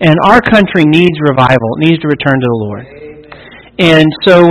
And our country needs revival. It needs to return to the Lord. And so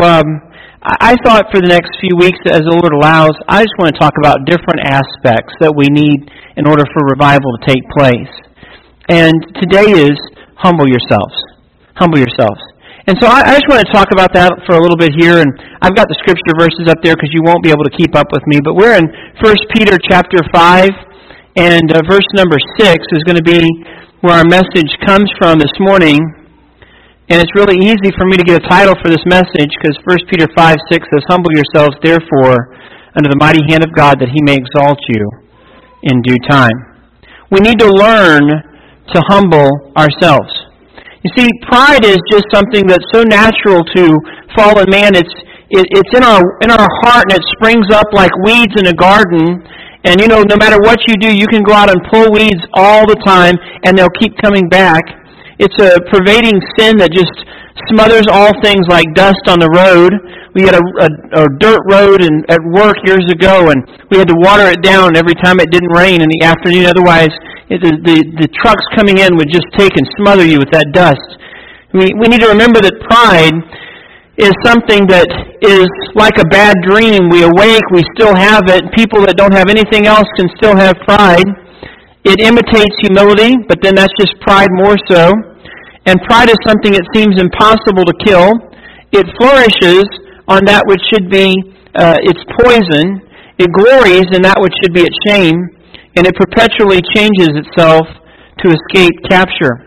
I thought for the next few weeks, as the Lord allows, I just want to talk about different aspects that we need in order for revival to take place. And today is humble yourselves. Humble yourselves. And so I just want to talk about that for a little bit here. And I've got the scripture verses up there because you won't be able to keep up with me. But we're in 1 Peter chapter 5, and verse number 6 is going to be where our message comes from this morning. And it's really easy for me to get a title for this message because 1 Peter 5:6 says, "Humble yourselves, therefore, under the mighty hand of God, that He may exalt you in due time." We need to learn to humble ourselves. You see, pride is just something that's so natural to fallen man. It's in our heart, and it springs up like weeds in a garden. And no matter what you do, you can go out and pull weeds all the time, and they'll keep coming back. It's a pervading sin that just smothers all things like dust on the road. We had a dirt road at work years ago, and we had to water it down every time it didn't rain in the afternoon. Otherwise, the trucks coming in would just take and smother you with that dust. We need to remember that pride is something that is like a bad dream. We awake, we still have it. People that don't have anything else can still have pride. It imitates humility, but then that's just pride more so. And pride is something that seems impossible to kill. It flourishes on that which should be its poison. It glories in that which should be its shame. And it perpetually changes itself to escape capture.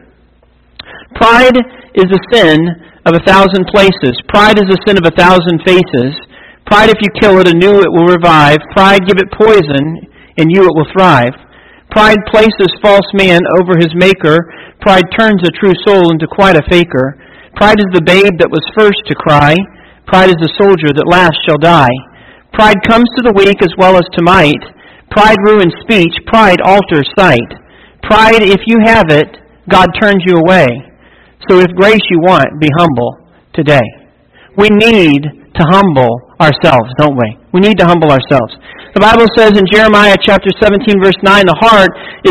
Pride is a sin of 1,000 places. Pride is a sin of 1,000 faces. Pride, if you kill it anew, it will revive. Pride, give it poison, and you it will thrive. Pride places false man over his maker. Pride turns a true soul into quite a faker. Pride is the babe that was first to cry. Pride is the soldier that last shall die. Pride comes to the weak as well as to might. Pride ruins speech. Pride alters sight. Pride, if you have it, God turns you away. So if grace you want, be humble today. We need to humble ourselves, don't we? We need to humble ourselves. The Bible says in Jeremiah chapter 17, verse 9, the heart is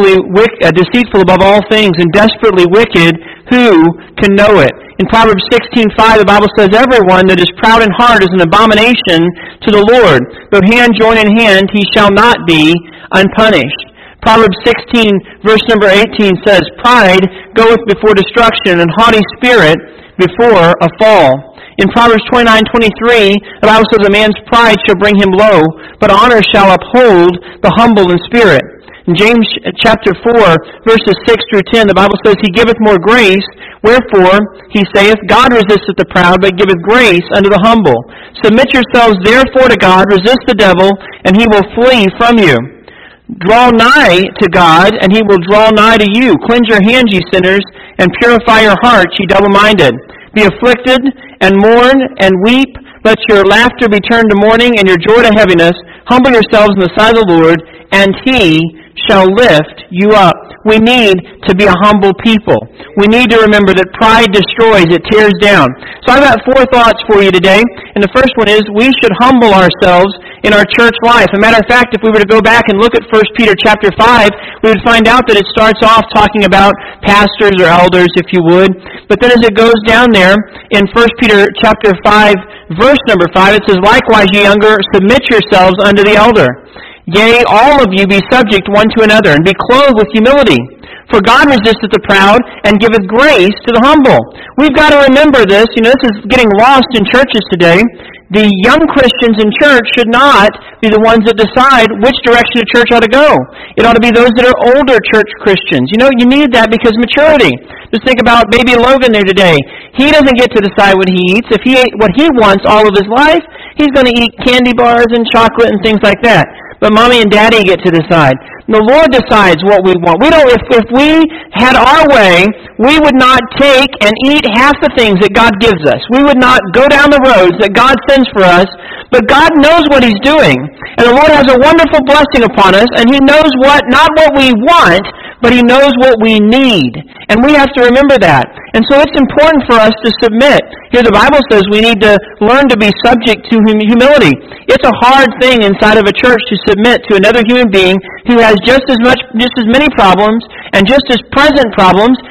deceitful above all things and desperately wicked. Who can know it? In Proverbs 16:5, the Bible says, everyone that is proud in heart is an abomination to the Lord. Though hand join in hand, he shall not be unpunished. Proverbs 16, verse number 18 says, pride goeth before destruction, and haughty spirit before a fall. In Proverbs 29:23, the Bible says, a man's pride shall bring him low, but honor shall uphold the humble in spirit. In James chapter 4, verses 6 through 10, the Bible says, he giveth more grace, wherefore, he saith, God resisteth the proud, but giveth grace unto the humble. Submit yourselves therefore to God, resist the devil, and he will flee from you. Draw nigh to God, and he will draw nigh to you. Cleanse your hands, ye sinners, and purify your hearts, ye double-minded. Be afflicted, and mourn, and weep. Let your laughter be turned to mourning, and your joy to heaviness. Humble yourselves in the sight of the Lord, and he shall lift you up. We need to be a humble people. We need to remember that pride destroys, it tears down. So I've got 4 thoughts for you today. And the first one is we should humble ourselves in our church life. As a matter of fact, if we were to go back and look at 1 Peter chapter 5, we would find out that it starts off talking about pastors or elders, if you would. But then as it goes down there, in 1 Peter chapter 5, verse number 5, it says, likewise, ye younger, submit yourselves unto the elder. Yea, all of you be subject one to another, and be clothed with humility. For God resisteth the proud, and giveth grace to the humble. We've got to remember this. This is getting lost in churches today. The young Christians in church should not be the ones that decide which direction the church ought to go. It ought to be those that are older church Christians. You need that because maturity. Just think about baby Logan there today. He doesn't get to decide what he eats. If he ate what he wants all of his life, he's going to eat candy bars and chocolate and things like that. But mommy and daddy get to decide. The Lord decides what we want. If we had our way, we would not take and eat half the things that God gives us. We would not go down the roads that God sends for us. But God knows what He's doing. And the Lord has a wonderful blessing upon us. And He knows not what we want, but He knows what we need. And we have to remember that. And so it's important for us to submit. Here the Bible says we need to learn to be subject to humility. It's a hard thing inside of a church to submit to another human being who has just as many problems and just as present problems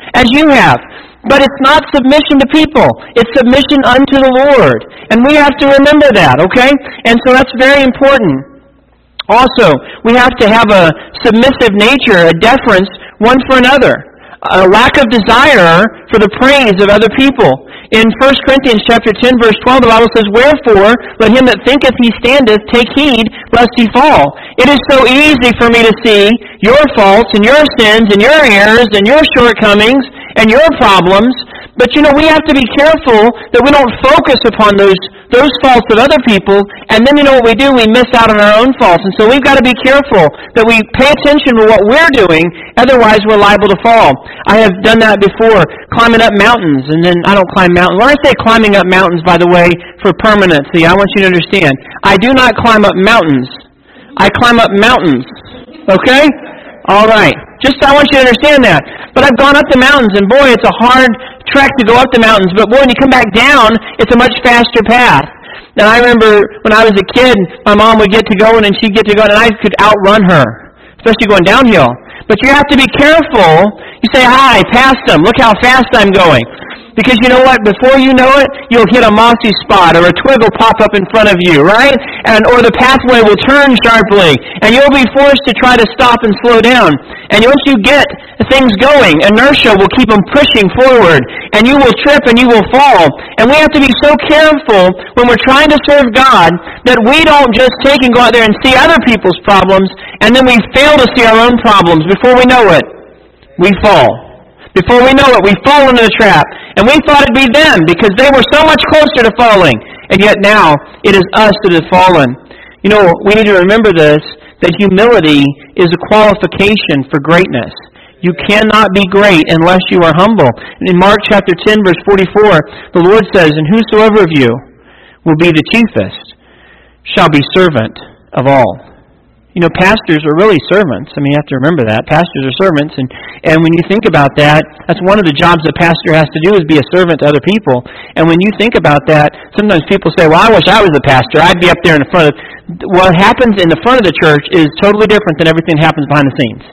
as you have. But it's not submission to people. It's submission unto the Lord. And we have to remember that, okay? And so that's very important. Also, we have to have a submissive nature, a deference one for another. A lack of desire for the praise of other people. In 1 Corinthians chapter 10, verse 12, the Bible says, "Wherefore, let him that thinketh he standeth take heed, lest he fall." It is so easy for me to see your faults and your sins and your errors and your shortcomings and your problems. But we have to be careful that we don't focus upon those faults of other people, and then what we do? We miss out on our own faults. And so we've got to be careful that we pay attention to what we're doing, otherwise we're liable to fall. I have done that before, climbing up mountains, and then I don't climb mountains. When I say climbing up mountains, by the way, for permanency, I want you to understand, I do not climb up mountains. I climb up mountains. Okay? All right. I want you to understand that. But I've gone up the mountains, and boy, it's a hard trek to go up the mountains. But boy, when you come back down, it's a much faster path. Now, I remember when I was a kid, my mom would get to going, and she'd get to going, and I could outrun her, especially going downhill. But you have to be careful. You say, "Hi, past them. Look how fast I'm going." Because you know what? Before you know it, you'll hit a mossy spot, or a twig will pop up in front of you, right? Or the pathway will turn sharply, and you'll be forced to try to stop and slow down. And once you get things going, inertia will keep them pushing forward, and you will trip and you will fall. And we have to be so careful when we're trying to serve God that we don't just take and go out there and see other people's problems, and then we fail to see our own problems. Before we know it, we fall. Before we know it, we fall into the trap. And we thought it'd be them because they were so much closer to falling. And yet now, it is us that have fallen. We need to remember this, that humility is a qualification for greatness. You cannot be great unless you are humble. And in Mark chapter 10, verse 44, the Lord says, "And whosoever of you will be the chiefest shall be servant of all." Pastors are really servants. You have to remember that. Pastors are servants, and when you think about that, that's one of the jobs a pastor has to do is be a servant to other people. And when you think about that, sometimes people say, "Well, I wish I was the pastor. I'd be up there in the front of..." What happens in the front of the church is totally different than everything that happens behind the scenes.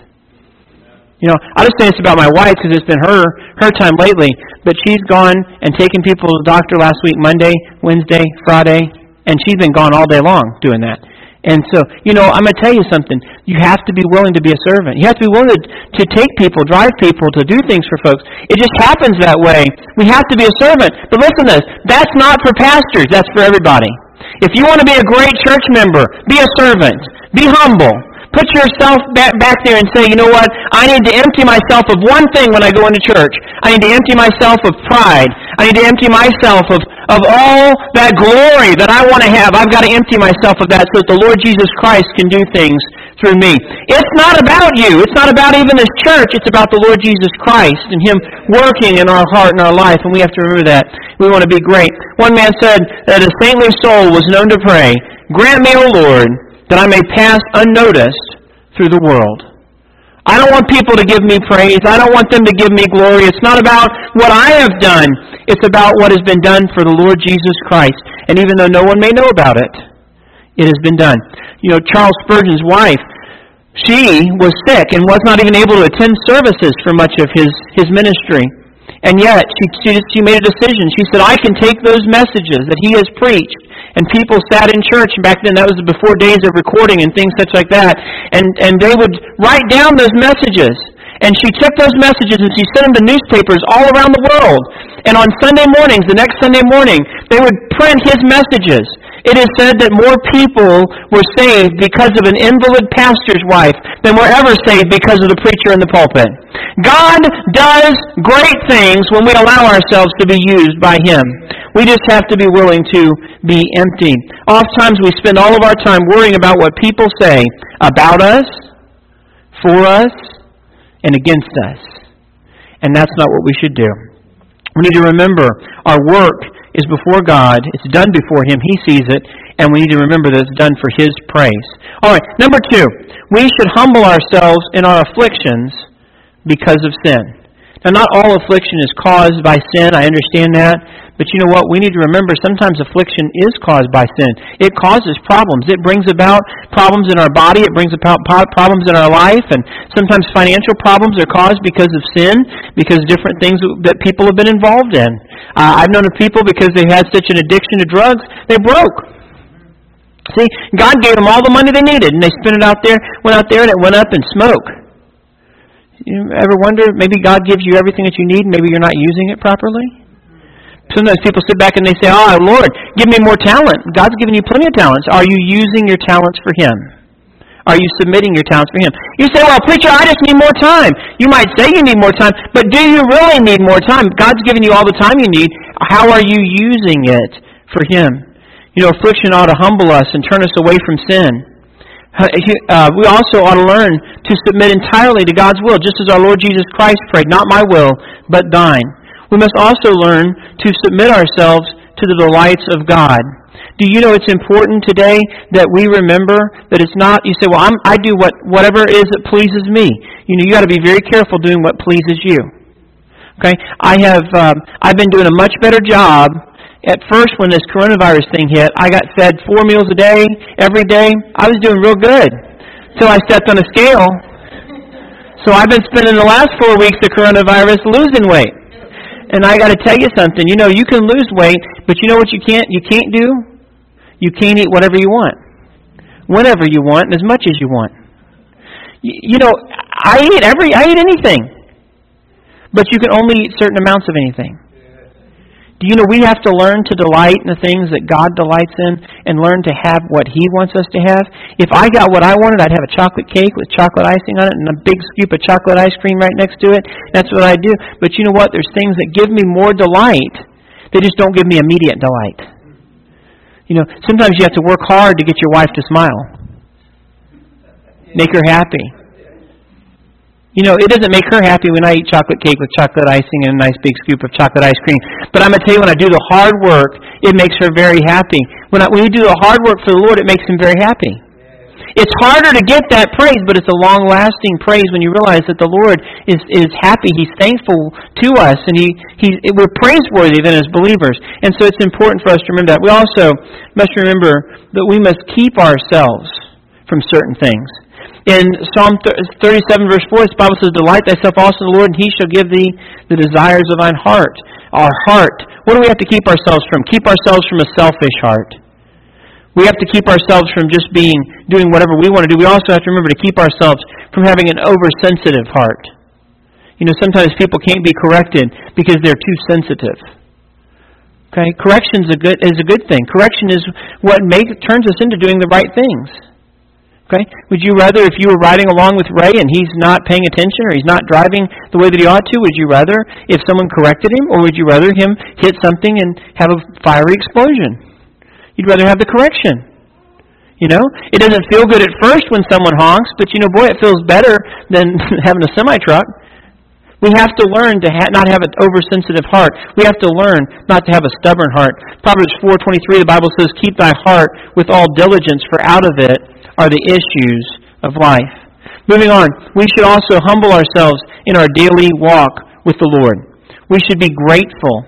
I'll just say this about my wife because it's been her time lately, but she's gone and taken people to the doctor last week, Monday, Wednesday, Friday, and she's been gone all day long doing that. And so, I'm going to tell you something. You have to be willing to be a servant. You have to be willing to take people, drive people, to do things for folks. It just happens that way. We have to be a servant. But listen to this. That's not for pastors. That's for everybody. If you want to be a great church member, be a servant. Be humble. Put yourself back there and say, "You know what? I need to empty myself of one thing when I go into church. I need to empty myself of pride. I need to empty myself of all that glory that I want to have. I've got to empty myself of that so that the Lord Jesus Christ can do things through me." It's not about you. It's not about even this church. It's about the Lord Jesus Christ and Him working in our heart and our life, and we have to remember that. We want to be great. One man said that a saintly soul was known to pray, "Grant me, O Lord, that I may pass unnoticed through the world." I don't want people to give me praise. I don't want them to give me glory. It's not about what I have done. It's about what has been done for the Lord Jesus Christ. And even though no one may know about it, it has been done. Charles Spurgeon's wife, she was sick and was not even able to attend services for much of his ministry. And yet, she made a decision. She said, "I can take those messages that he has preached." And people sat in church, and back then that was before days of recording and things such like that. And they would write down those messages. And she took those messages and she sent them to newspapers all around the world. And on Sunday mornings, the next Sunday morning, they would print his messages. It is said that more people were saved because of an invalid pastor's wife than were ever saved because of the preacher in the pulpit. God does great things when we allow ourselves to be used by Him. We just have to be willing to be empty. Oftentimes we spend all of our time worrying about what people say about us, for us, and against us. And that's not what we should do. We need to remember our work is before God. It's done before Him. He sees it. And we need to remember that it's done for His praise. All right, number 2. We should humble ourselves in our afflictions because of sin. Now, not all affliction is caused by sin. I understand that. But you know what? We need to remember sometimes affliction is caused by sin. It causes problems. It brings about problems in our body. It brings about problems in our life. And sometimes financial problems are caused because of sin, because of different things that people have been involved in. I've known of people, because they had such an addiction to drugs, they broke. See, God gave them all the money they needed, and they spent it out there, and it went up in smoke. You ever wonder, maybe God gives you everything that you need, and maybe you're not using it properly? Sometimes people sit back and they say, "Oh, Lord, give me more talent." God's given you plenty of talents. Are you using your talents for Him? Are you submitting your talents for Him? You say, "Well, preacher, I just need more time." You might say you need more time, but do you really need more time? God's given you all the time you need. How are you using it for Him? You know, affliction ought to humble us and turn us away from sin. We also ought to learn to submit entirely to God's will, just as our Lord Jesus Christ prayed, "Not my will, but thine." We must also learn to submit ourselves to the delights of God. Do you know it's important today that we remember that it's not, you say, "Well, I do whatever it is that pleases me." You know, you got to be very careful doing what pleases you. Okay? I've been doing a much better job. At first, when this coronavirus thing hit, I got fed 4 meals a day, every day. I was doing real good until I stepped on a scale. So I've been spending the last 4 weeks of coronavirus losing weight. And I got to tell you something. You know, you can lose weight, but you know what you can't do? You can't eat whatever you want, whenever you want, and as much as you want. You know, I eat anything, but you can only eat certain amounts of anything. Do you know we have to learn to delight in the things that God delights in and learn to have what He wants us to have? If I got what I wanted, I'd have a chocolate cake with chocolate icing on it and a big scoop of chocolate ice cream right next to it. That's what I do. But you know what? There's things that give me more delight. They just don't give me immediate delight. You know, sometimes you have to work hard to get your wife to smile. Make her happy. You know, it doesn't make her happy when I eat chocolate cake with chocolate icing and a nice big scoop of chocolate ice cream. But I'm going to tell you, when I do the hard work, it makes her very happy. When you do the hard work for the Lord, it makes Him very happy. It's harder to get that praise, but it's a long-lasting praise when you realize that the Lord is happy. He's thankful to us, and we're praiseworthy then as believers. And so it's important for us to remember that. We also must remember that we must keep ourselves from certain things. In Psalm 37, verse 4, the Bible says, "Delight thyself also in the Lord, and He shall give thee the desires of thine heart." Our heart. What do we have to keep ourselves from? Keep ourselves from a selfish heart. We have to keep ourselves from just doing whatever we want to do. We also have to remember to keep ourselves from having an oversensitive heart. You know, sometimes people can't be corrected because they're too sensitive. Okay, correction is a good thing. Correction is what turns us into doing the right things. Okay? Would you rather, if you were riding along with Ray and he's not paying attention or he's not driving the way that he ought to, would you rather if someone corrected him, or would you rather him hit something and have a fiery explosion? You'd rather have the correction. You know? It doesn't feel good at first when someone honks, but you know, boy, it feels better than having a semi-truck. We have to learn to not have an oversensitive heart. We have to learn not to have a stubborn heart. Proverbs 4:23, the Bible says, "Keep thy heart with all diligence, for out of it are the issues of life." Moving on, we should also humble ourselves in our daily walk with the Lord. We should be grateful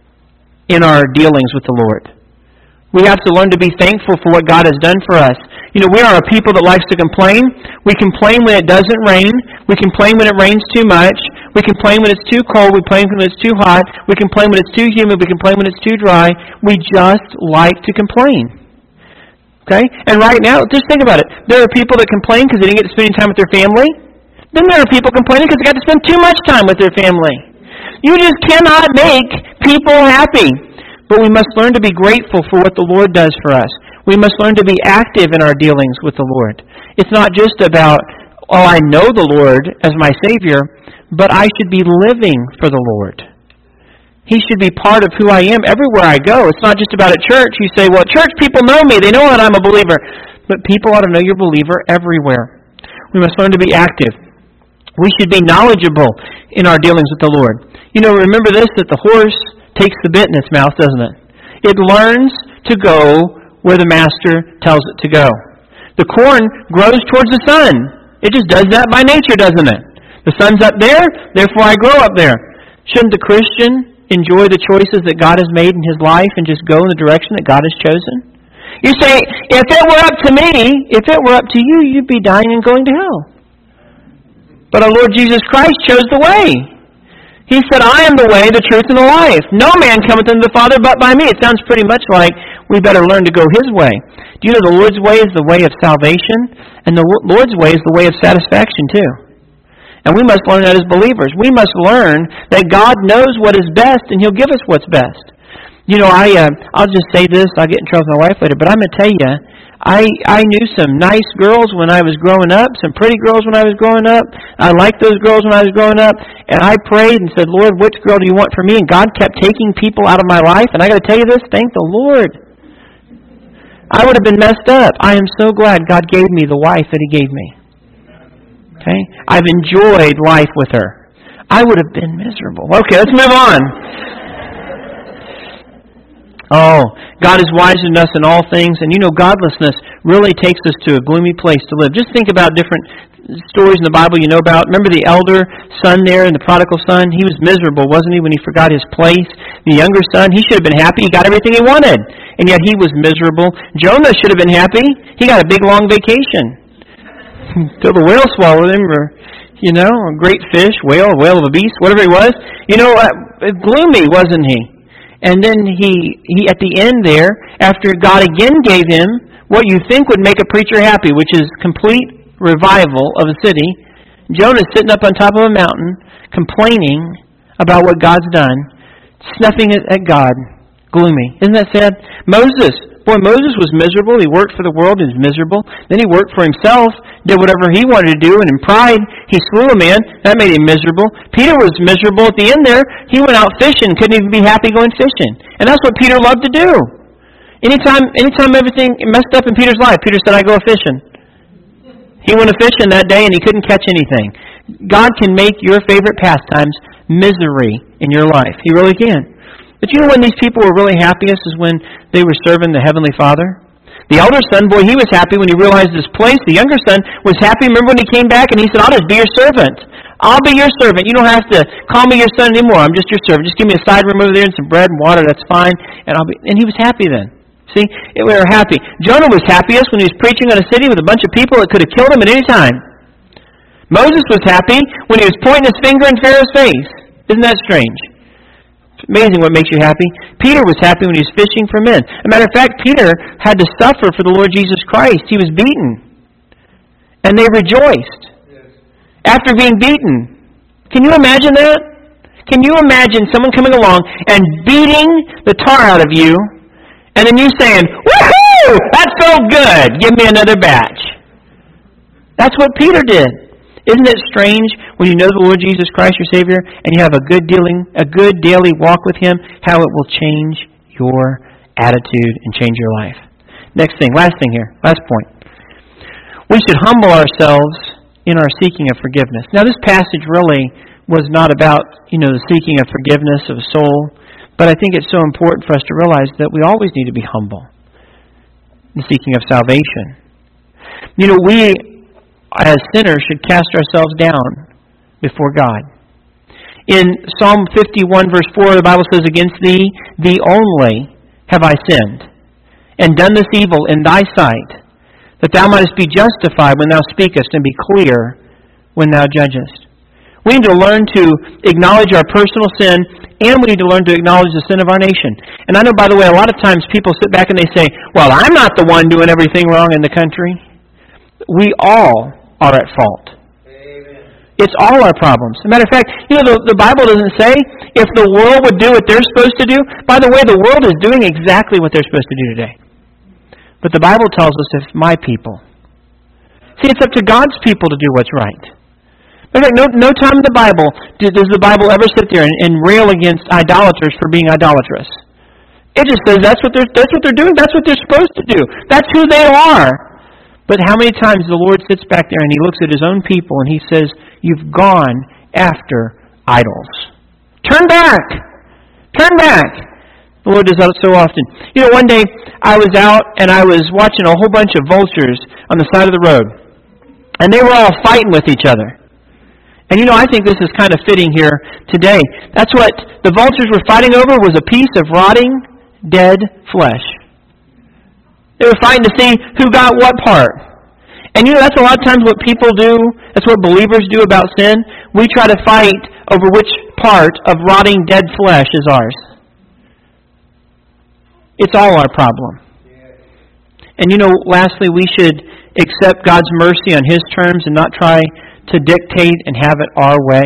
in our dealings with the Lord. We have to learn to be thankful for what God has done for us. You know, we are a people that likes to complain. We complain when it doesn't rain. We complain when it rains too much. We complain when it's too cold. We complain when it's too hot. We complain when it's too humid. We complain when it's too dry. We just like to complain. Okay? And right now, just think about it. There are people that complain because they didn't get to spend time with their family. Then there are people complaining because they got to spend too much time with their family. You just cannot make people happy. But we must learn to be grateful for what the Lord does for us. We must learn to be active in our dealings with the Lord. It's not just about, oh, I know the Lord as my Savior, but I should be living for the Lord. He should be part of who I am everywhere I go. It's not just about at church. You say, well, church people know me. They know that I'm a believer. But people ought to know you're a believer everywhere. We must learn to be active. We should be knowledgeable in our dealings with the Lord. You know, remember this, that the horse takes the bit in its mouth, doesn't it? It learns to go where the master tells it to go. The corn grows towards the sun. It just does that by nature, doesn't it? The sun's up there, therefore I grow up there. Shouldn't the Christian enjoy the choices that God has made in his life and just go in the direction that God has chosen? You say, if it were up to me, if it were up to you, you'd be dying and going to hell. But our Lord Jesus Christ chose the way. He said, I am the way, the truth, and the life. No man cometh unto the Father but by me. It sounds pretty much like we better learn to go his way. Do you know the Lord's way is the way of salvation? And the Lord's way is the way of satisfaction too. And we must learn that as believers. We must learn that God knows what is best and he'll give us what's best. You know, I'll just say this, I'll get in trouble with my wife later, but I'm going to tell you, I knew some nice girls when I was growing up, some pretty girls when I was growing up. I liked those girls when I was growing up, and I prayed and said, Lord, which girl do you want for me? And God kept taking people out of my life, and I got to tell you this, thank the Lord. I would have been messed up. I am so glad God gave me the wife that He gave me. Okay? I've enjoyed life with her. I would have been miserable. Okay, let's move on. Oh, God is wiser than us in all things. And you know, godlessness really takes us to a gloomy place to live. Just think about different stories in the Bible you know about. Remember the elder son there and the prodigal son? He was miserable, wasn't he, when he forgot his place? The younger son, he should have been happy. He got everything he wanted. And yet he was miserable. Jonah should have been happy. He got a big, long vacation. Till the whale swallowed him, or, you know, a great fish, whale of a beast, whatever he was. You know, gloomy, wasn't he? And then he at the end there, after God again gave him what you think would make a preacher happy, which is complete revival of a city, Jonah's sitting up on top of a mountain, complaining about what God's done, snuffing at God, gloomy. Isn't that sad? Moses was miserable. He worked for the world and was miserable. Then he worked for himself, did whatever he wanted to do, and in pride, he slew a man. That made him miserable. Peter was miserable at the end there. He went out fishing, couldn't even be happy going fishing. And that's what Peter loved to do. Anytime everything messed up in Peter's life, Peter said, I go fishing. He went fishing that day and he couldn't catch anything. God can make your favorite pastimes misery in your life. He really can. But you know when these people were really happiest is when they were serving the Heavenly Father? The elder son, boy, he was happy when he realized his place. The younger son was happy. Remember when he came back and he said, I'll just be your servant. I'll be your servant. You don't have to call me your son anymore. I'm just your servant. Just give me a side room over there and some bread and water. That's fine. And he was happy then. See, we were happy. Jonah was happiest when he was preaching in a city with a bunch of people that could have killed him at any time. Moses was happy when he was pointing his finger in Pharaoh's face. Isn't that strange? It's amazing what makes you happy. Peter was happy when he was fishing for men. As a matter of fact, Peter had to suffer for the Lord Jesus Christ. He was beaten. And they rejoiced after being beaten. Can you imagine that? Can you imagine someone coming along and beating the tar out of you, and then you saying, woohoo! That felt good. Give me another batch. That's what Peter did. Isn't it strange when you know the Lord Jesus Christ, your Savior, and you have a good daily walk with Him, how it will change your attitude and change your life? Last thing here, last point. We should humble ourselves in our seeking of forgiveness. Now, this passage really was not about, the seeking of forgiveness of a soul, but I think it's so important for us to realize that we always need to be humble in seeking of salvation. We as sinners should cast ourselves down before God. In Psalm 51 verse 4, the Bible says, Against thee only have I sinned, and done this evil in thy sight, that thou mightest be justified when thou speakest, and be clear when thou judgest. We need to learn to acknowledge our personal sin, and we need to learn to acknowledge the sin of our nation. And I know, by the way, a lot of times people sit back and they say, well, I'm not the one doing everything wrong in the country. We all are at fault. Amen. It's all our problems. As a matter of fact, the Bible doesn't say if the world would do what they're supposed to do. By the way, the world is doing exactly what they're supposed to do today. But the Bible tells us if my people. See, it's up to God's people to do what's right. In fact, no time in the Bible does the Bible ever sit there and rail against idolaters for being idolatrous. It just says that's what they're doing. That's what they're supposed to do. That's who they are. But how many times the Lord sits back there and He looks at His own people and He says, you've gone after idols. Turn back! Turn back! The Lord does that so often. One day I was out and I was watching a whole bunch of vultures on the side of the road. And they were all fighting with each other. And I think this is kind of fitting here today. That's what the vultures were fighting over, was a piece of rotting, dead flesh. They were fighting to see who got what part. And that's a lot of times what people do. That's what believers do about sin. We try to fight over which part of rotting dead flesh is ours. It's all our problem. And lastly, we should accept God's mercy on His terms and not try to dictate and have it our way.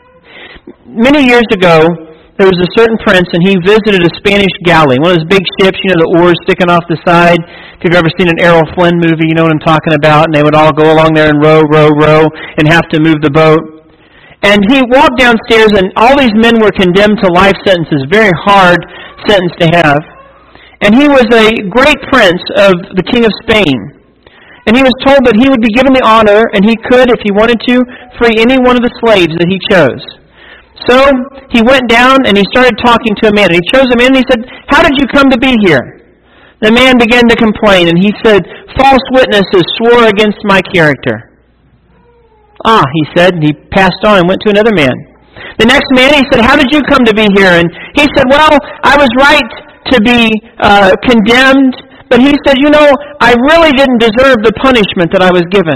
Many years ago, there was a certain prince, and he visited a Spanish galley, one of those big ships, the oars sticking off the side. If you've ever seen an Errol Flynn movie, you know what I'm talking about. And they would all go along there and row, and have to move the boat. And he walked downstairs, and all these men were condemned to life sentences, very hard sentence to have. And he was a great prince of the King of Spain. And he was told that he would be given the honor, and he could, if he wanted to, free any one of the slaves that he chose. So he went down and he started talking to a man. And he chose a man and he said, "How did you come to be here?" The man began to complain, and he said, "False witnesses swore against my character." "Ah," he said, and he passed on and went to another man. The next man, he said, "How did you come to be here?" And he said, "Well, I was right to be condemned, but," he said, "I really didn't deserve the punishment that I was given."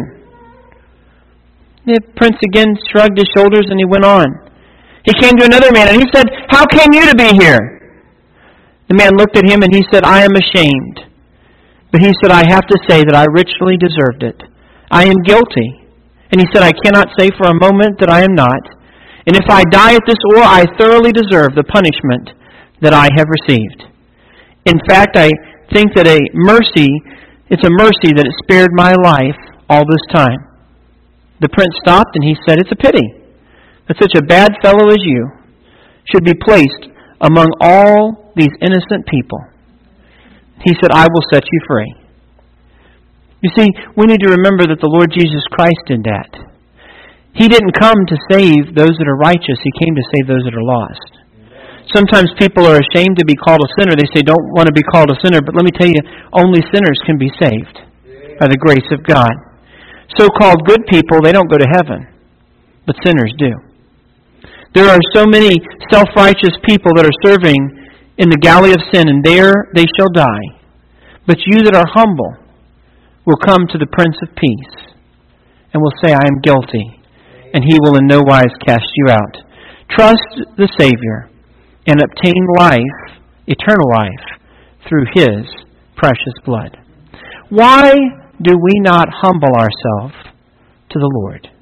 The prince again shrugged his shoulders and he went on. He came to another man and he said, "How came you to be here?" The man looked at him and he said, "I am ashamed." But he said, "I have to say that I richly deserved it. I am guilty." And he said, "I cannot say for a moment that I am not. And if I die at this oar, I thoroughly deserve the punishment that I have received. In fact, I think that it's a mercy that it spared my life all this time." The prince stopped and he said, "It's a pity that such a bad fellow as you should be placed among all these innocent people." He said, "I will set you free." You see, we need to remember that the Lord Jesus Christ did that. He didn't come to save those that are righteous. He came to save those that are lost. Sometimes people are ashamed to be called a sinner. They say, "Don't want to be called a sinner." But let me tell you, only sinners can be saved by the grace of God. So-called good people, they don't go to heaven, but sinners do. There are so many self-righteous people that are serving in the galley of sin, and there they shall die. But you that are humble will come to the Prince of Peace and will say, "I am guilty," and He will in no wise cast you out. Trust the Savior and obtain life, eternal life, through His precious blood. Why do we not humble ourselves to the Lord?